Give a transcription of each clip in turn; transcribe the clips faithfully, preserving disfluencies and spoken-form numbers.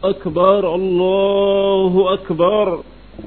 أكبر الله أكبر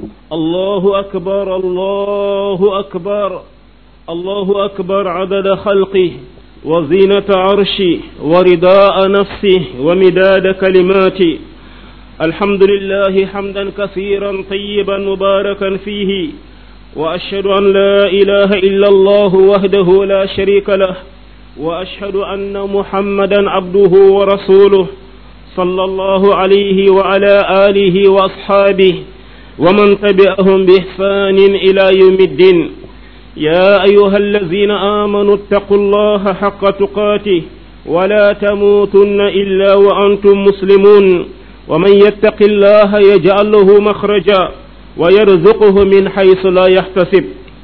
الله أكبر الله أكبر الله أكبر عدد خلقه وزينة عرشه ورداء نفسه ومداد كلماته. الحمد لله حمدا كثيرا طيبا مباركا فيه، وأشهد أن لا إله إلا الله وحده لا شريك له، وأشهد أن محمدا عبده ورسوله صلى الله عليه وعلى آله وأصحابه ومن تبعهم بإحسان إلى يوم الدين. يا أيها الذين آمنوا اتقوا الله حق تقاته ولا تموتن إلا وأنتم مسلمون، ومن يتق الله يجعل له مخرجا ويرزقه من حيث لا يحتسب.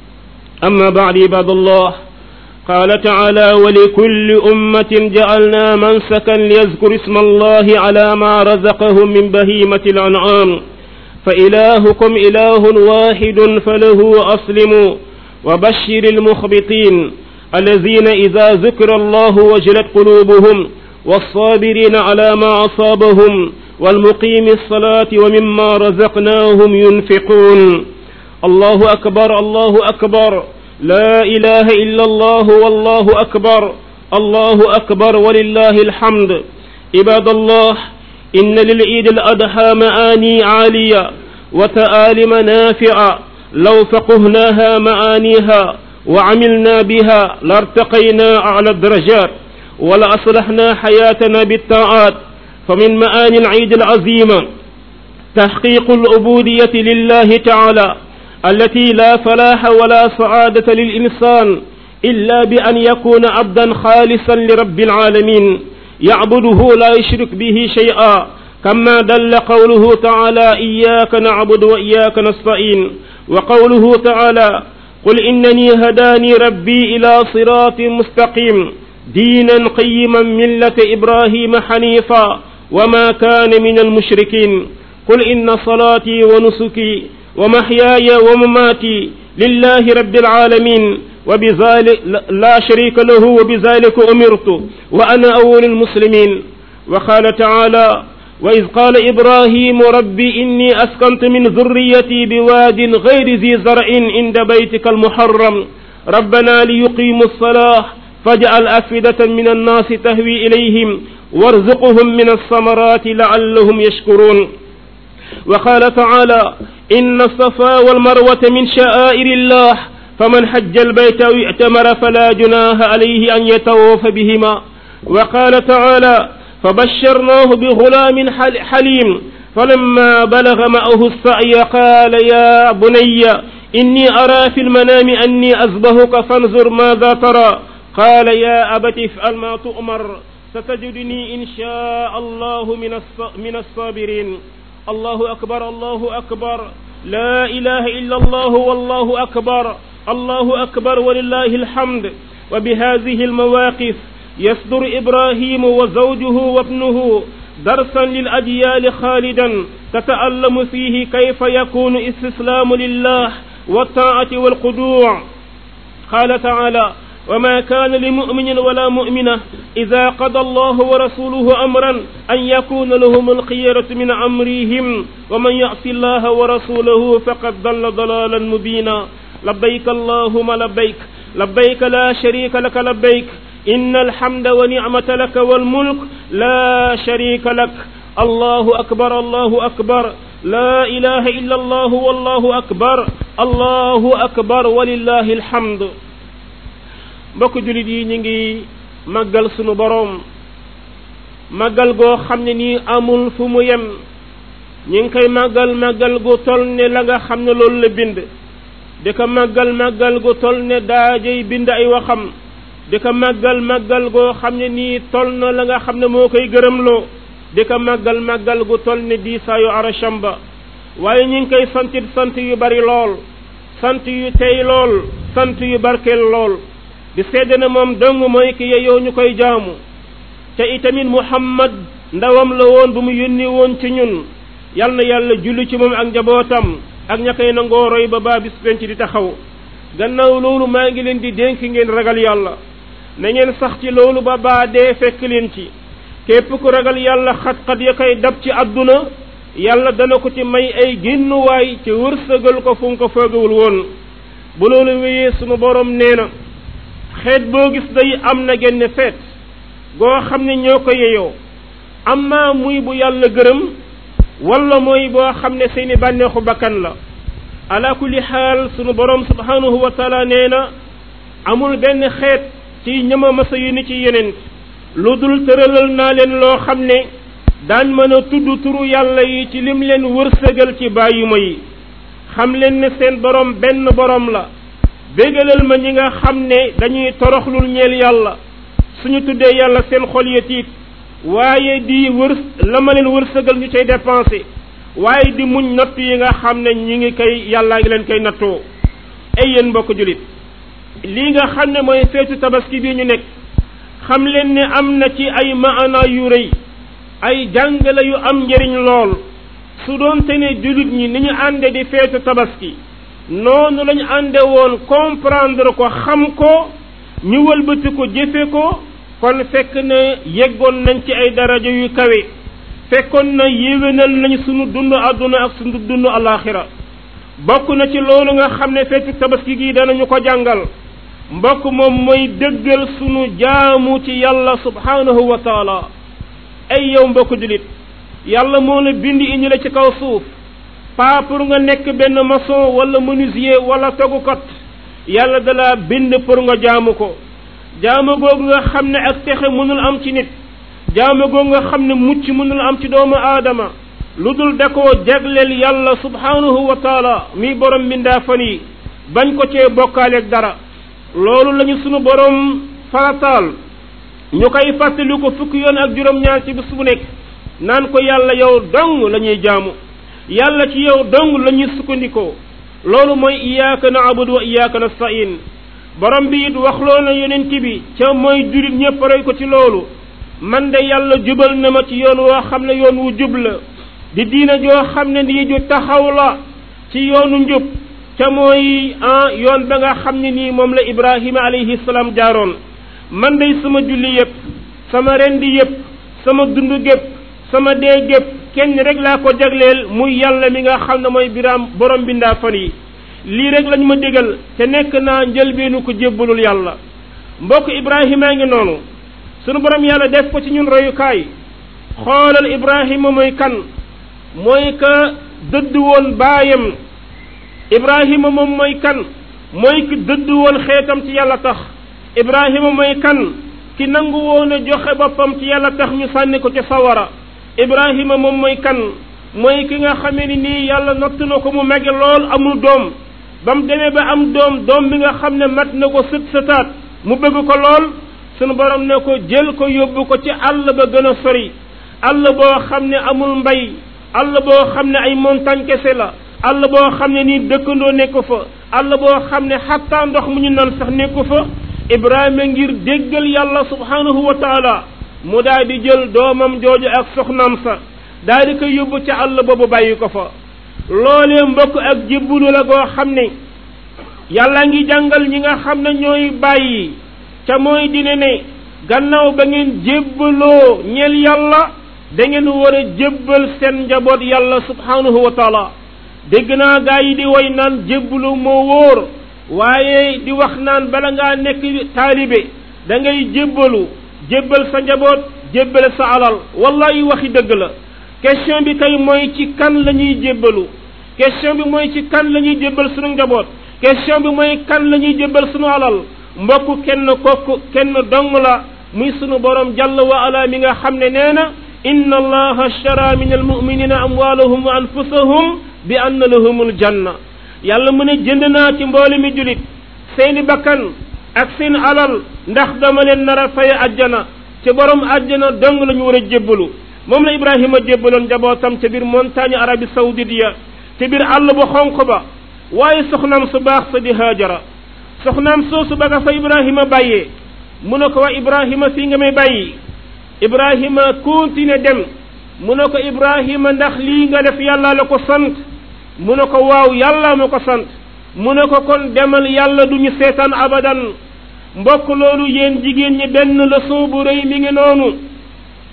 أما بعد عباد الله، قال تعالى: ولكل أمة جعلنا منسكا ليذكروا اسم الله على ما رزقهم من بهيمة الأنعام فإلهكم إله واحد فله أسلموا وبشر المخبتين الذين إذا ذكر الله وجلت قلوبهم والصابرين على ما أصابهم والمقيم الصلاة ومما رزقناهم ينفقون. الله أكبر الله أكبر، لا إله إلا الله والله أكبر، الله أكبر ولله الحمد. عباد الله، إن للعيد الأضحى معاني عالية وتآلم نافعة، لو فقهناها معانيها وعملنا بها لارتقينا أعلى الدرجات ولأصلحنا حياتنا بالطاعات. فمن معاني العيد العظيمة تحقيق العبودية لله تعالى التي لا فلاح ولا سعادة للإنسان إلا بأن يكون عبدا خالصا لرب العالمين يعبده لا يشرك به شيئا، كما دل قوله تعالى: إياك نعبد وإياك نستعين، وقوله تعالى: قل إنني هداني ربي إلى صراط مستقيم دينا قيما ملة إبراهيم حنيفا وما كان من المشركين. قل إن صلاتي ونسكي ومحياي ومماتي لله رب العالمين وبذلك لا شريك له وبذلك أمرت وأنا أول المسلمين. وقال تعالى: وإذ قال إبراهيم ربي إني أسكنت من ذريتي بواد غير ذي زرع عند بيتك المحرم ربنا ليقيموا الصلاة فاجعل أفئدة من الناس تهوي إليهم وارزقهم من الثمرات لعلهم يشكرون. وقال تعالى: إن الصفا والمروة من شعائر الله فمن حج البيت أو اعتمر فلا جناح عليه أن يطوف بهما. وقال تعالى: فبشرناه بغلام حليم فلما بلغ معه السعي قال يا بني إني أرى في المنام أني أذبحك فانظر ماذا ترى قال يا أبت افعل ما تؤمر ستجدني إن شاء الله من الصابرين. الله أكبر الله أكبر، لا إله إلا الله والله أكبر، الله أكبر ولله الحمد. وبهذه المواقف يصدر إبراهيم وزوجه وابنه درسا للأجيال خالدا تتألم فيه كيف يكون استسلام لله والطاعة والخضوع. قال تعالى: وما كان لمؤمن ولا مؤمنة إذا قضى الله ورسوله أمرا أن يكون لهم الخيرة من أمرهم ومن يعص الله ورسوله فقد ضل ضلالا مبينا. لبيك اللهم لبيك، لبيك لا شريك لك لبيك، إن الحمد ونعمة لك والملك لا شريك لك. الله أكبر الله أكبر، لا إله إلا الله والله أكبر، الله أكبر ولله الحمد. mbokk jullit yi ñu ngi màggal sunu boroom màggal goo xam ne nii amul fu mu yem. ñu ngi koy màggal màggal gu tol ne la nga xam ne loolu la bind, di ko màggal màggal gu tol ne daajay bind ay waxam, di ko màggal màggal goo xam ne nii tol na la nga xam ne moo koy gërëmloo, di ko màggal màggal gu tol ne diisaayu arasham ba. waaye ñu ngi koy santit sant yu bari lool, sant yu tey lool, sant yu barkeel lool, di seede na moom dong mooy ki yeyoo ñu koy jaamu. te itamit Muhammad ndawam la woon bu mu yónni woon ci ñun. yal na yàlla julli ci moom ak njabootam ak ña koy nangoo roy ba baa bis penc di taxaw. gannaaw loolu maa ngi leen di dénk ngeen ragal yàlla, na ngeen sax ci loolu ba baa dee fekk leen ci. képp ku ragal yàlla xat-xat ya koy dab ci àdduna yàlla dana ko ci may ay génnuwaay ci wërsëgal ko fu mu ko foogewul woon bu loolu wéyee sunu borom nee na xeet boo gis day am na genn feet goo xam ne ñoo ko yeyoo amma muy bu yàlla gërëm wala mooy boo xam ne seeni bànneexu bakkan la ala kulli xaal sunu borom subhanahu wa taala nee na amul benn xeet ci ñama masa yu ni ci yeneen lu dul tëralal naa leen loo xam ne daan mën a tudd turu yàlla yi ci lim leen wërsëgal ci bàyyuma yi xam leen ne seen borom benn borom la bégalal ma ñi nga xam ne dañuy toroxlul ñeel yàlla suñu tuddee yàlla seen xol ya tiit waaye di wër la ma leen wërsëgal ñu cay dépensé waaye di muñ natt yi nga xam ne ñi ngi koy yàllaa ngi leen koy nattoo ay yéen mbokk julit lii nga xam ne mooy feetu tabaski bi ñu nekk xam leen ne am na ci ay maana yu rëy ay jàngale yu am njëriñ lool su doonte ne julit ñi ni ñu ànde di feetu tabaski noonu lañu ànde woon comprendre ko xam ko ñu wëlbati ko jëfe ko kon fekk na yeggoon nañ ci ay daraja yu kawe fekkoon na yéwénal nañ sunu dund àdduna ak sunu dund alaxira bokk na ci loolu nga xam ne feetu tabaski gi danañu ko jàngal mbokk moom mooy dëggal sunu jaamu ci yàlla subhanahu wa taala ay yow mbokk julit yàlla moo la bindi indi la ci kaw suuf pas pour nga nekk benn maçon wala menuisier wala togukat yàlla dalaa bind pour nga jaamu ko jaamu googu nga xam ne ak texe mënul am ci nit jaamu googu nga xam ne mucc mënul am ci doomu aadama lu dul da koo jagleel yàlla subhanahu wa taala mi borom mbindaa fan yi bañ ko cee bokkaaleeg dara loolu lañu sunu borom farataal ñu koy fàttali ko fukki yoon ak juróom-ñaar ci bis bu nekk naan ko yàlla yow dong la ñuy jaamu yàlla ci yow dong la ñuy sukkandikoo loolu mooy iyyaka na'budu wa iyyaka nasta'in borom bi it wax loolu na yonent bi ca mooy jurit ñëpp roy ko ci loolu man de yàlla jubal na ma ci yoon woo xam ne yoon wu jub la di diina joo xam ne nii ju taxaw la ci yoonu njub ca mooy ah yoon ba nga xam ne nii moom la Ibrahima alayhi salaam jaaroon man de sama julli yëpp sama rendi yëpp sama dund gépp sama dee gépp kenn rek laa ko jagleel muy yàlla mi nga xam ne mooy biraam borom bindaa fan yi lii rek lañ ma digal te nekk naa njëlbeenu ko jébbalul yàlla mbokk Ibrahima ngi noonu sunu borom yàlla def ko ci ñun royukaay xoolal Ibrahima mooy kan mooy ka dëdd woon baayam Ibrahima moom mooy kan mooy ki dëdd woon xeetam ci yàlla tax Ibrahima mooy kan ki nangu woon a joxe boppam ci yàlla tax ñu sànni ko ci sawara Ibrahima moom mooy kan mooy ki nga xamee ni nii yàlla natt na ko mu mege lool amul doom ba mu demee ba am doom doom bi nga xam ne mat na ko sët sëtaat mu bëgg ko lool sunu borom ne ko jël ko yóbbu ko ci àll ba gën a sori àll boo xam ne amul mbay àll boo xam ne ay montagne kese la àll boo xam ne nii dëkkandoo nekk fa àll boo xam ne xattaa ndox mu ñu naan sax nekku fa Ibrahima ngir déggal yàlla subhanahu wa taala mu daal di jël doomam jooju ak soxnaam sa daal di ko yóbbu ca àll boobu bàyyi ko fa loolee mbokk ak jébbalu la goo xam ne yàlla ngi jàngal ñi nga xam ne ñooy bàyyi ca mooy dine ne gannaaw ba ngeen jébbaloo ñeel yàlla da ngeen war a jébbal seen njaboot yàlla subhanahu wa taala dégg naa gaa yi di way naan jébbalu moo wóor waaye di wax naan bala ngaa nekk taalibe da ngay jébbalu jébbal sa njaboot jébbal sa alal wallahi waxi dëgg la question bi kay mooy ci kan la ñuy jébbalu question bi mooy ci kan la ñuy jébbal sunu njaboot question bi mooy kan la ñuy jébbal sunu alal mbokk kenn kokk kenn dong la muy sunu borom jàll wa ala mi nga xam ne nee na inna allaha ashtara min almuminina amwalahum wa anfusahum bi anna lahumul janna yàlla mu ne jënd naa ci mboole mi julit seeni bakkan ak seen alal ndax dama leen nar a fay ajjana ci borom ajjana dong la ñu war a jébbalu moom la Ibrahima jébbaloon njabootam ca biir montagne Arabie Saoudite ya ca biir àll bu xonq ba waaye soxnaam su baax sa di Haajara soxnaam soosu ba nga fa Ibrahima bàyyee mu ne ko waa Ibrahima fii nga may bàyyi Ibrahima continue dem mu ne ko Ibrahima ndax lii nga def yàlla la ko sant mu ne ko waaw yàlla ma ko sant mu ne ko kon demal yàlla duñu seetaan abadan mbokk loolu yéen jigéen ñi benn leçon bu rëy mi ngi noonu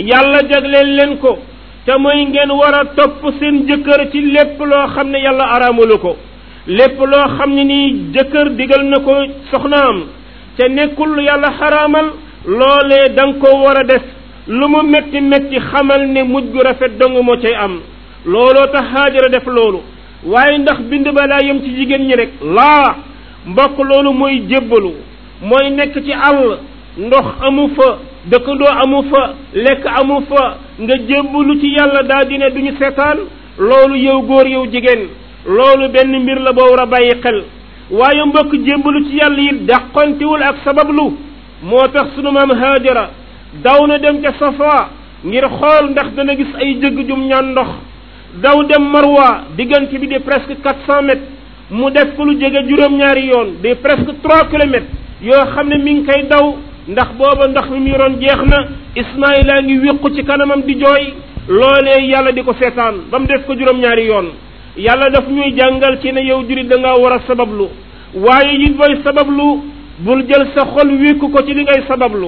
yàlla jagleel leen ko te mooy ngeen war a topp seen jëkkër ci lépp loo xam ne yàlla araamalu ko lépp loo xam ne nii jëkkër digal na ko soxnaam te nekkul yàlla xaraamal loolee da nga ko war a def lu mu metti metti xamal ne mujj gu rafet dong moo cay am looloo tax Haajara def loolu waaye ndax bind ba laa yem ci jigéen ñi rek laa mbokk loolu mooy jébbalu mooy nekk ci àll ndox amu fa dëkkandoo amu fa lekk amu fa nga jébbalu ci yàlla daa dine duñu seetaan loolu yow góor yow jigéen loolu benn mbir la boo war a bàyyi xel waaye mbokk jébbalu ci yàlla yi dàqontiwul ak sabablu moo tax sunu maam Haajara daw na dem ca Safa ngir xool ndax dana gis ay jëgg jum ñaan ndox daw dem Marwa diggante bi di presque quatre cent mètres mu def ko lu jege juróom-ñaari yoon di presque trois kilomètres yoo xam ne mi ngi koy daw ndax booba ndox mi mu yoroon jeex na Ismaayila ngi wéqu ci kanamam di jooy loolee yàlla di ko seetaan ba mu def ko juróom-ñaari yoon yàlla daf ñuy jàngal ci ne yow jurit da ngaa war a sabablu waaye it booy sabablu bul jël sa xol wékku ko ci li ngay sabablu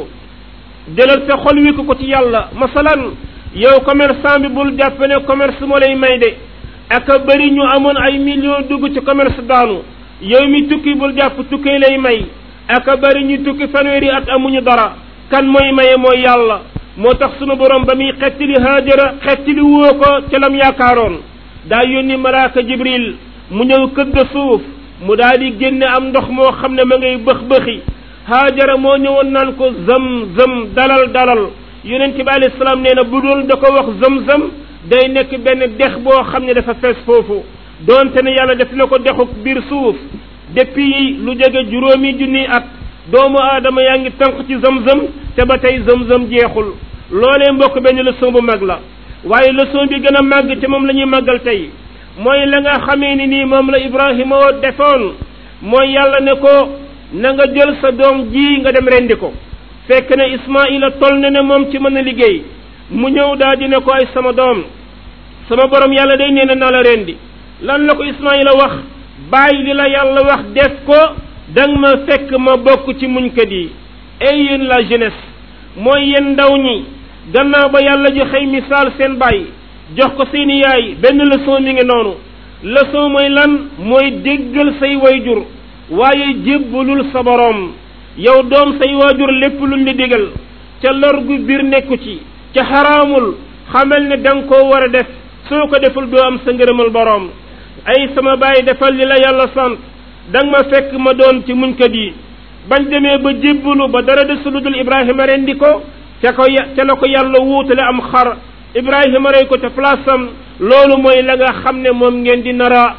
jëlal sa xol wékku ko ci yàlla masalan yow commerçant bi bul jàpp ne commerce moo lay may de ak a bëri ñu amoon ay millions dugg ci commerce daanu yow mi tukki bul jàpp tukkee lay may ak a bëri ñu tukki fanweeri at amuñu dara kan mooy maye mooy yàlla moo tax sunu borom ba muy xettili Haajara xettili woo ko ca lam yaakaaroon daa yónni malaaka Jibril mu ñëw këdd suuf mu daal di génne am ndox moo xam ne ma ngay bëx bëxi Haajara moo ñëwoon naan ko zam zam dalal dalal yonent bi alayhi salaam nee na bu dul da ko wax zam zam day nekk benn dex boo xam ne dafa fees foofu donte ne yàlla def na ko dexuk biir suuf depuis lu jege juróomi junni at doomu aadama yaa ngi tànq ci zam zam te ba tey zam zam jeexul loolee mbokk benn leçon bu mag la waaye leçon bi gën a màgg te moom la ñuy màggal tey mooy la nga xamee ni nii moom la Ibrahima woo defoon mooy yàlla ne ko na nga jël sa doom ji nga dem rendi ko fekk ne Ismaila toll na ne moom ci mën a liggéey mu ñëw daal di ne ko ay sama doom sama borom yàlla day nee na naa la rendi lan la ko Ismaila wax bàyyi li la yàlla wax def ko danga ma fekk ma bokk ci muñkat yi ay yéen la jeunesse mooy yéen ndaw ñi gannaaw ba yàlla joxe misaal seen bàyyi jox ko seeni yaay benn leçon mi ngi noonu leçon mooy lan mooy déggal say wayjur waaye jébbalul sa borom yow doom say waajur lépp luñ la digal ca lor gu biir nekku ci ca xaraamul xamal ne danga koo war a def soo ko deful doo am sa ngërëmal borom ay sama bàyyi defal li la yàlla sant danga ma fekk ma doon ci muñkat yi bañ demee ba jébbalu ba dara de suludul Ibrahima rendi ko ca ko ca la ko yàlla wuutale am xar Ibrahima rey ko ca place am loolu mooy la nga xam ne moom ngeen di nara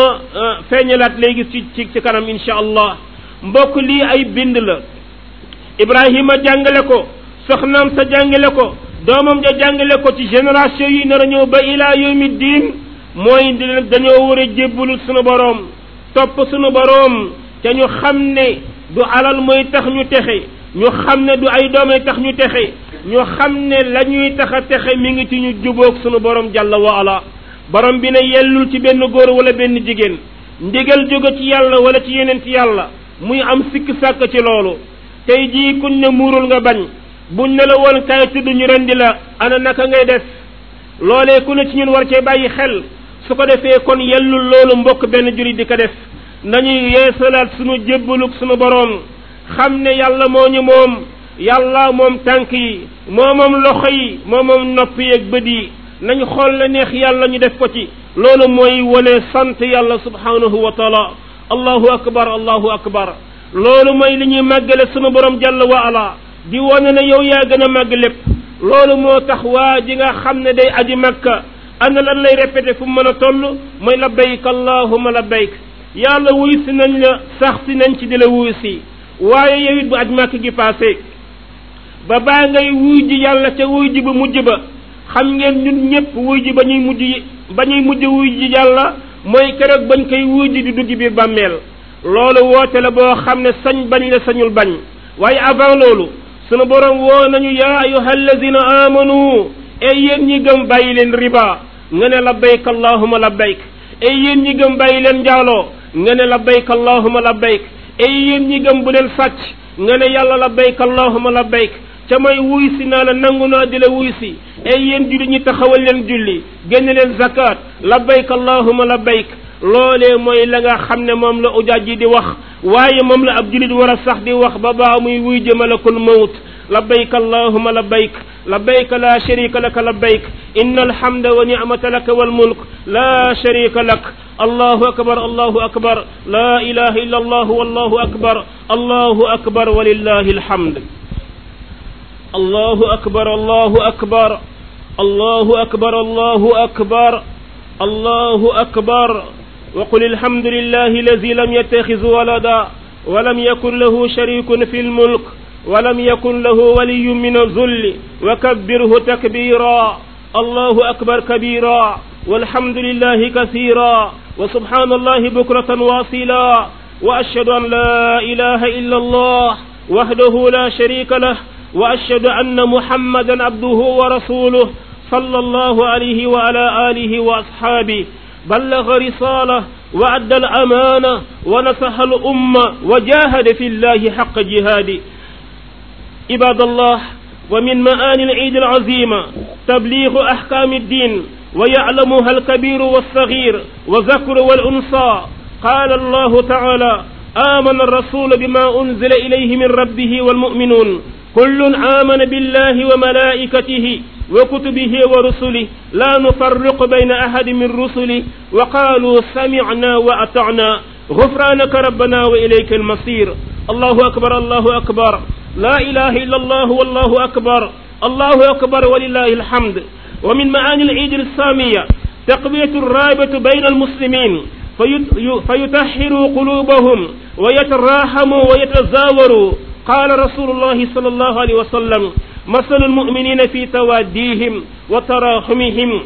en feeñalaat léegi ci ci ci kanam insha allah mbokk lii ay bind la Ibrahima jàngale ko soxnaam sa jàngale ko doomam ja jàngale ko ci génération yi nar a ñëw ba ilaa yawmi diin mooy dañoo war a jébbalu sunu boroom topp sunu boroom te ñu xam ne du alal mooy tax ñu texe ñu xam ne du ay doomay tax ñu texe ñu xam ne la ñuy tax a texe mi ngi ci ñu jubóog sunu boroom jàlla wa ala borom bi ne yellul ci benn góor wala benn jigéen ndigal jóge ci yàlla wala ci yeneen ci yàlla muy am sikk sàkk ci loolu tey jii kuñ ne muurul nga bañ buñ ne la woon kay tudd ñu rendi la ana naka ngay def loolee ku ne ci ñun war cee bàyyi xel su ko defee kon yellul loolu mbokk benn jurit di ko def nañuy yeesalaat sunu jébbalug sunu boroom xam ne yàlla moo ñu moom yàlla moom tànk yi moo moom loxo yi moo moom nopp yi ak bët yi nañu xool la neex yàlla ñu def ko ci loolu mooy wane sant yàlla subhanahu wa taala allahu akbar allahu akbar loolu mooy li ñuy màggale sunu borom jàll wa ala di wane ne yow yaa gën a màgg lépp loolu moo tax waa ji nga xam ne day aji makka ana lan lay répété fu mu mën a toll mooy labbayk allahumma labbayk yàlla wuy si nañ la sax si nañ ci di la wuy si waaye yow it bu aj makk gi passé ba baa ngay wuy ji yàlla ca wuy ji bu mujj ba xam ngeen ñun ñëpp wuy ji ba ñuy mujj ba ñuy mujj wuy ji yàlla mooy keroog bañ koy wuy ji di dugg biir bàmmeel loolu woote la boo xam ne sañ bañ la sañul bañ waaye avant loolu sunu borom woo nañu yaa ayyuha alladina amanu ay yéen ñi gëm bàyyi leen riba nga ne labbayk allahumma labbayk ay yéen ñi gëm bàyyi leen njaaloo nga ne labbayk allahumma labbayk ay yéen ñi gëm bu leen sàcc nga ne yàlla labbayk allahumma labbayk ca may wuy si naa la nangu naa di la wuy si ay yéen julli ñi taxawal leen julli génn leen zakat labbayk allahumma labbayk loolee mooy la nga xam ne moom la ujaaj ji di wax waaye moom la ab jullit war a sax di wax ba baa muy wuy jëmalakul mawt labbayk allahumma labbayk labbayk la sharika laka labbayk inna alhamda wa ni'mata laka wal mulk la sharika lak allahu akbar allahu akbar la ilaha illa allah wallahu akbar allahu akbar walillahi alhamd allahu akbar allahu akbar allahu akbar allahu akbar allahu akbar وقل الحمد لله الذي لم يتخذ ولدا ولم يكن له شريك في الملك ولم يكن له ولي من الذل وكبره تكبيرا الله أكبر كبيرا والحمد لله كثيرا وسبحان الله بكرة واصيلا وأشهد أن لا إله إلا الله وحده لا شريك له وأشهد أن محمدا عبده ورسوله صلى الله عليه وعلى آله وأصحابه بلغ رسالة وأدى الأمانة ونصح الأمة وجاهد في الله حق جهاده عباد الله ومن معاني العيد العظيمة تبليغ أحكام الدين ويعلمها الكبير والصغير والذكر والأنثى قال الله تعالى آمن الرسول بما أنزل إليه من ربه والمؤمنون كل آمن بالله وملائكته وكتبه ورسله لا نفرق بين أحد من رسله وقالوا سمعنا وأطعنا غفرانك ربنا وإليك المصير الله أكبر الله أكبر لا إله إلا الله والله أكبر الله أكبر ولله الحمد ومن معاني العيد السامية تقوية الرابط بين المسلمين فيطهروا قلوبهم ويتراحموا ويتزاوروا قال رسول الله صلى الله عليه وسلم مثل المؤمنين في تواديهم وتراحمهم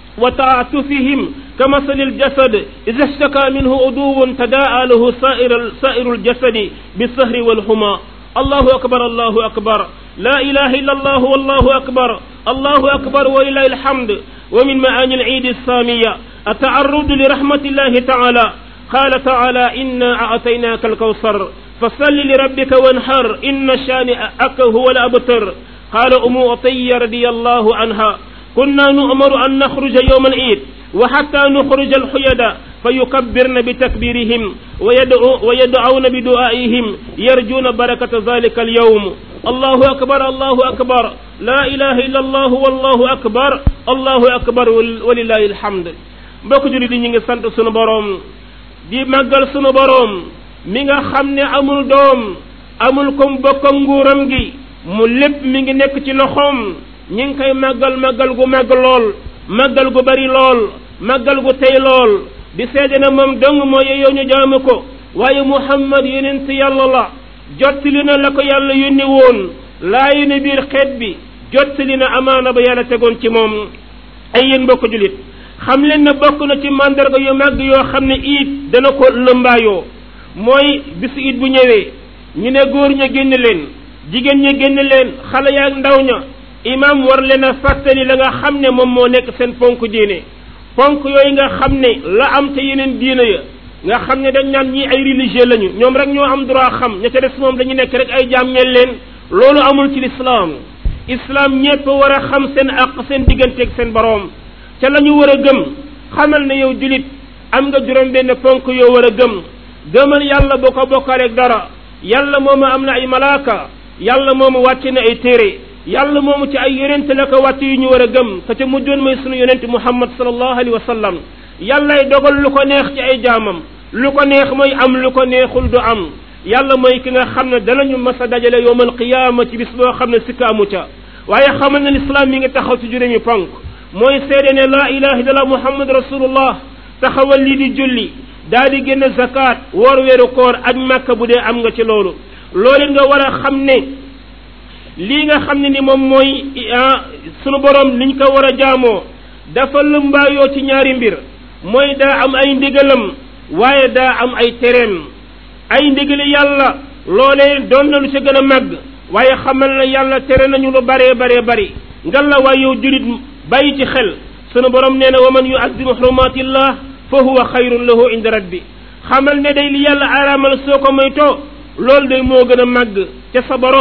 وتعاطفهم كمثل الجسد إذا اشتكى منه عضو تداعى له سائر سائر الجسد بالسهر والحمى الله أكبر الله أكبر لا إله إلا الله والله أكبر الله أكبر ولله الحمد ومن معاني العيد السامية التعرض لرحمة الله تعالى قال تعالى إنا أعطيناك الكوثر فصل لربك وانحر إن شانئك هو الأبتر قال أم عطية رضي الله عنها كنا نؤمر أن نخرج يوم العيد وحتى نخرج الحيدا فيكبرن بتكبيرهم ويدعو ويدعون بدعائهم يرجون بركة ذلك اليوم الله أكبر الله أكبر لا إله إلا الله والله أكبر الله أكبر ولله الحمد mbokk jullit yi ñu ngi sant sunu borom di màggal sunu borom mi nga xam ne amul doom amul kom bokk nguuram gi mu lépp mi ngi nekk ci loxoom ñi ngi koy màggal màggal gu màgg lool màggal gu bari lool màggal gu tey lool di seede na moom dong moo yeyoo ñu jaamu ko waaye Muhammad yonent yàlla la jottali na la ko yàlla yónni woon laayu ne biir xeet bi jottali na amaana ba yàlla tegoon ci moom ay yéen mbokk julit xam leen na bokk na ci mandarga yu màgg yoo xam ne iid dana ko lëmbaayoo mooy bisu iid bu ñëwee ñu ne góor ña génn leen jigéen ña génn leen xale yaa ndaw ña imam war leen a fàttali la nga xam ne moom moo nekk seen ponk diine ponk yooyu nga xam ne la am te yeneen diine ya nga xam ne dañ naan ñii ay religieux lañu ñoom rek ñoo am droit xam ña ca des moom dañu nekk rek ay jaam ñeel leen loolu amul ci lislaam islam ñépp war a xam seen àq seen digganteeg seen boroom ca la ñu war a gëm xamal ne yow julit am nga juróom benn ponk yoo war a gëm gëmal yàlla boo ko bokkaaleeg dara yàlla moomu am na ay malaaka yàlla moomu wàcc na ay téere yàlla moomu ci ay yonent la ko wàcc yu ñu war a gëm ka ca mujjoon mooy sunu yonent muhammad sallallahu alayhi wa sallam yàllay dogal lu ko neex ci ay jaamam lu ko neex mooy am lu ko neexul du am yàlla mooy ki nga xam ne danañu mas a dajale yowmal qiyaama ci bis boo xam ne sikka amu ca waaye xamal na lislaam mi ngi taxaw ci juróomi ponk mooy seede ne laa ilaha illallah muhammad rasulullah taxawal lii di julli daal di génn zakat woor weeru koor ak màkka bu dee am nga ci loolu loolu nga war a xam ne lii nga xam ne ni moom mooy sunu borom liñ ko war a jaamoo dafa lëmbaayoo ci ñaari mbir mooy daa am ay ndigalam waaye daa am ay tereem ay ndigali yàlla loolee doon na lu ca gën a màgg waaye xamal na yàlla tere nañu lu baree baree bari ngal la waaye yow julit bàyyi ci xel sunu borom nee na wa man yu'azzim hurumatillah fa huwa xayrun lahu inda rabbi xamal ne day li yàlla araamal soo ko moytoo loolu day moo gën a màgg ca sa borom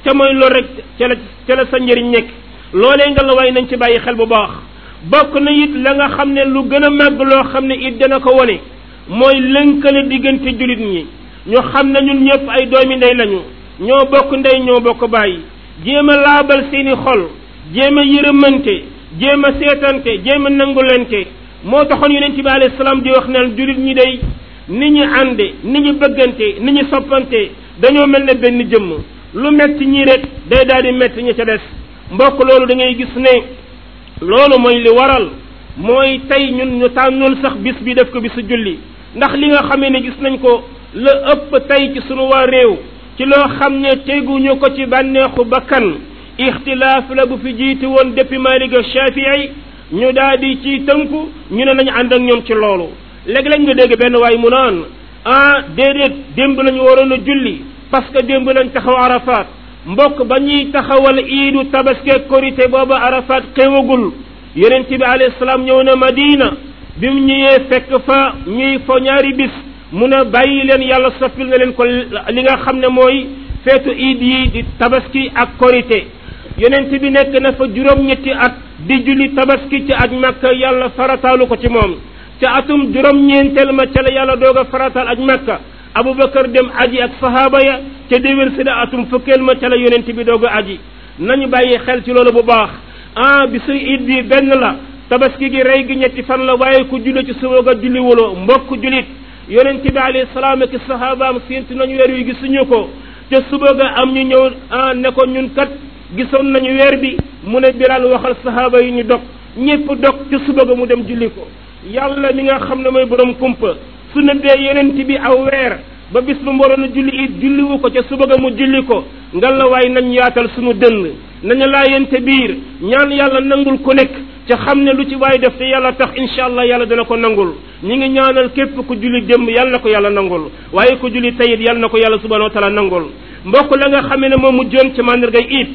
ca mooy loolu rek ca la ca la sa njëriñ nekk loolee nga la waaye nañ ci bàyyi xel bu baax bokk na it la nga xam ne lu gën a màgg loo xam ne it dana ko wone mooy lënkale diggante jullit ñi ñu xam ne ñun ñëpp ay doomi ndey lañu ñoo bokk ndey ñoo bokk bàyyi jéem a laabal seeni xol jéem a yërëmante jéem a seetante jéem a nangulante moo taxoon yonent bi alayhi salaam di wax naan jullit ñi day ni ñu ànde ni ñu bëggante ni ñu soppante dañoo mel ne benn jëmm lu metti ñii rek day daal di metti ñi ca des mbokk loolu da ngay gis ne loolu mooy li waral mooy tey ñun ñu tànnul sax bis bi def ko bisu julli ndax li nga xamee ne gis nañ ko la ëpp tey ci sunu waa réew ci loo xam ne teguñu ko ci bànneexu bakkan ixtilaaf la bu fi jiiti woon depuis Maalik Shafii ñu daal di ci tënku ñu ne nañu ànd ak ñoom ci loolu léeg-léeg nga dégg benn waay mu naan ah déedéet démb lañu waroon a julli parce que démb lañ taxaw Arafat mbokk ba ñuy taxawal iidu tabaski korité booba Arafat xewagul yonent bi alayhi salaam ñëw na Madina bi mu ñëwee fekk fa ñuy fo ñaari bis mun a bàyyi leen yàlla soppil na leen ko li nga xam ne mooy feetu iid yi di tabaski ak korité yonent bi nekk na fa juróom-ñetti at di julli tabaski ci aj Makka yàlla farataalu ko ci moom ca atum juróom-ñeenteel ma ca la yàlla doog a farataal aj Makka Abubakar dem aji ak sahaaba ya ca déwén si da atum fukkeel ma ca la yonent bi doog a aji nañu bàyyi xel ci loolu bu baax ah bisu iid bi benn la tabaski gi rey gi ñetti fan la waaye ku julli ci suba ga julli wuloo mbokk julit yonent bi alayhi salaam ak sahabaam séentu nañu weer wi gisuñu ko ca suba ga am ñu ñëw ah ne ko ñun kat gisoon nañu weer bi mu ne Bilaal waxal sahaaba yi ñu dog ñépp dog ca suba ga mu dem julli ko yàlla mi nga xam ne mooy borom kumpa su nëbbee yonent bi aw weer ba bis bu mboroon a julli it julliwu ko ca suba ga mu julli ko ngal la waay nañ yaatal sunu dënn nañu laayante biir ñaan yàlla nangul ku nekk ca xam ne lu ci waay def te yàlla tax incha allah yàlla dana ko nangul ñi ngi ñaanal képp ku julli démb yàlla na ko yàlla nangul waaye ku julli tayit yàlla na ko yàlla subhanahu wa taala nangul mbokk la nga xamee ne moom mujjoon ci mandargay it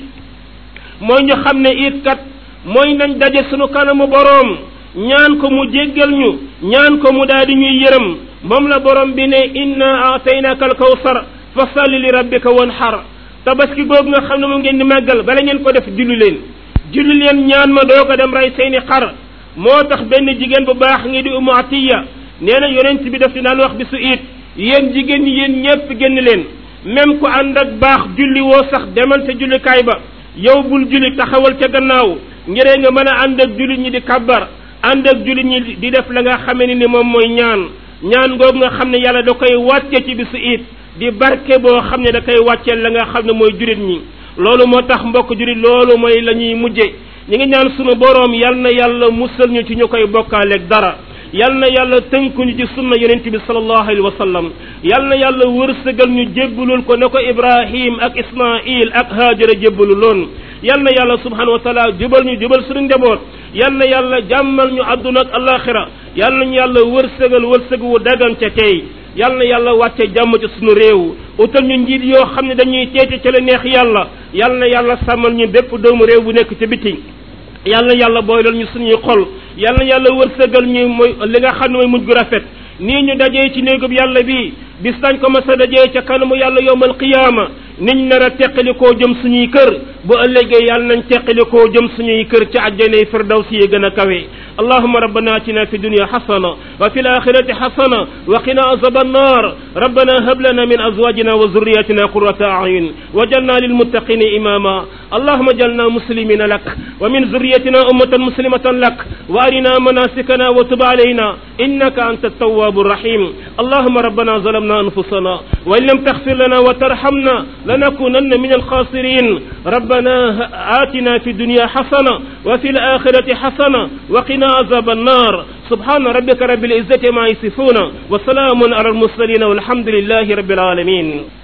mooy ñu xam ne it kat mooy nañ daje sunu kanamu boroom ñaan ko mu jéggal ñu ñaan ko mu daal di ñuy yërëm moom la borom bi ne inna ataynaka alkawsar fa salli li rabbika wanhar tabaski googu nga xam ne mu ngeen di màggal bala ngeen ko def julli leen julli leen ñaan ma doo ko dem rey seeni xar moo tax benn jigéen bu baax ngi di Umu Atiya nee na yonent bi daf di naan wax bi su it yéen jigéen ñi yéen ñépp génn leen même ku ànd ak baax julli woo sax demal ca jullikaay ba yow bul julli taxawal ca gannaaw ngiree nga mën a ànd ak jullit ñi di kabbar ànd ak jullit ñi di def la nga xamee ni ni moom mooy ñaan ñaan googu nga xam ne yàlla da koy wàcce ci bisu it di barke boo xam ne da koy wàcceel la nga xam ne mooy jullit ñi loolu moo tax mbokk jullit loolu mooy la ñuy mujje ñi ngi ñaan sunu boroom yal na yàlla musal ñu ci ñu koy bokkaaleeg dara yal na yàlla tënkuñu ci sunna yonent bi sallallahu alayhi wa sallam yal na yàlla wërsëgal ñu jébbalul ko ne ko Ibrahim ak Ismail ak Haajara jébbalu loon yal na yàlla subhanahu wa taala jubal ñu jubal suñu njaboot yal na yàlla jàmmal ñu àdduna ak alaxira yal nañu yàlla wërsëgal wërsëg wu dagan ca tey yal na yàlla wàcce jàmm ci suñu réew utal ñu njiit yoo xam ne dañuy teete ca la neex yàlla yal na yàlla sàmmal ñu bépp doomu réew bu nekk ca biti yal na yàlla booylal ñu suñuy xol yal na yàlla wërsëgal ñu mooy li nga xam ne mooy mujj gu rafet nii ñu dajee ci néegub yàlla bi bis dañ ko mas a dajee ca kanamu yàlla yowmal qiyaama niñ nar a teqalikoo jëm suñuy kër bu ëllëgee yàlla nañ teqalikoo jëm suñuy kër ci àjjanay firdawsi yi gën a kawe allahumma rabbana atina fi dunya hasana wa fil akhirati hasana wa qina azaban nar rabbana hab lana min azwajina wa zurriyatina qurrata a'yun waj'alna lil muttaqina imama allahumma ij'alna muslimina lak wa min zurriyatina ummatan muslimatan lak wa arina manasikana wa tub alayna innaka antat tawwabur rahim allahumma rabbana zalamna anfusana wa in lam taghfir lana wa tarhamna لنكونن من الخاسرين ربنا آتنا في الدنيا حسنة وفي الآخرة حسنة وقنا عذاب النار سبحان ربك رب العزة ما يصفون وسلام على المرسلين والحمد لله رب العالمين